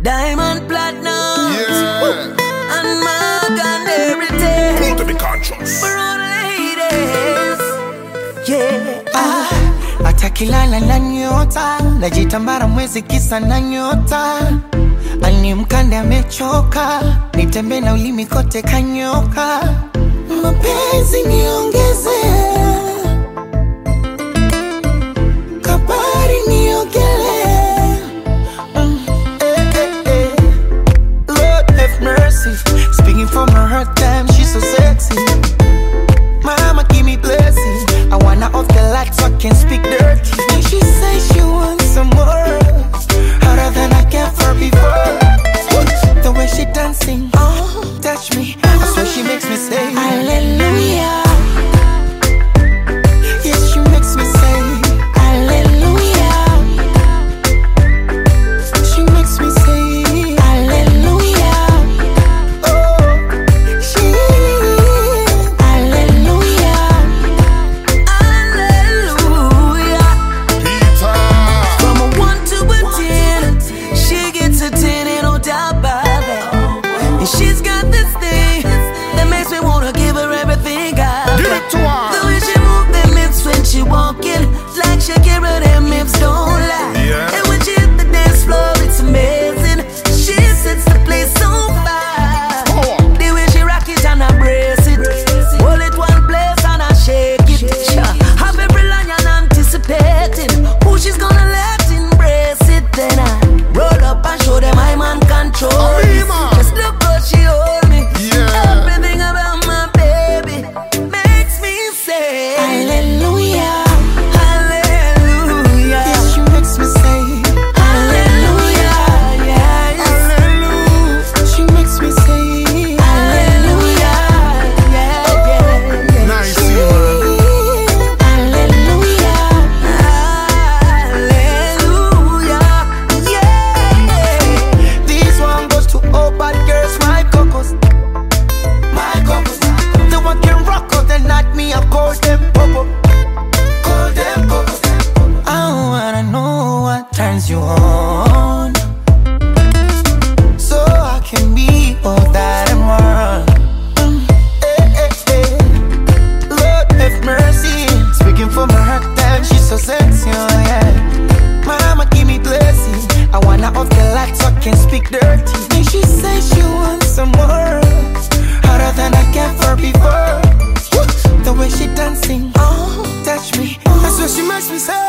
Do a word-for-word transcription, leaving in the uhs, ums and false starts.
diamond platinum, Yeah. and mark and everything. Cool to be conscious. For all ladies, yeah. Ah, atakilala na nyota, najitambara mwezi kisa na nyota. Ani mkande amechoka, nitembe na ulimi kote kanyoka. Mapenzi niongeze, kabari niogele. mm, eh, eh, eh. Lord have mercy, speaking from her hurt time, she's so sexy. Mama give me blessing, I wanna off the light so I can speak dirty. And she says she wants some more, harder than I can for before. The way she dancing, oh, touch me, that's what she makes me say hallelujah. Yes, she makes me say hallelujah. She makes me say hallelujah. Oh, she hallelujah. Hallelujah. Peter. From a one to a ten, she gets a ten and no doubt about that. And she's got this thing that makes me wanna give her everything I Give got. it to her. The way she move them hips when she walking, like Shakira, them hips don't lie. Yeah. And when she hit the dance floor, it's amazing. She sets the place on fire. Power. The way she rock it and I brace it, hold it one place and I shake it. Sure. Have every lion anticipating who she's gonna let embrace it. Then I roll up and show them I'm on control. Arima. Just look how she hold me. Yeah. Everything about my baby makes me say Hallelujah. hallelujah. Yes, she makes me say Hallelujah. Yes. Hallelujah. she makes me say Hallelujah. Yeah, yeah, yeah. Nice, man. hallelujah. Hallelujah. Yeah. This one goes to all bad girls, my cocos, my cocos. The one can rock out and not me, I call them popo, call them popo. I wanna know what turns you on, so I can be all that and more. Mm, eh, eh, eh. Lord have mercy, speaking from her heart time, she's so sexy, oh yeah. Mama give me blessing, I wanna off the light so I can speak dirty. And she says she wants some more, harder than I can for before. The way she dancing, oh, touch me, that's what she makes me say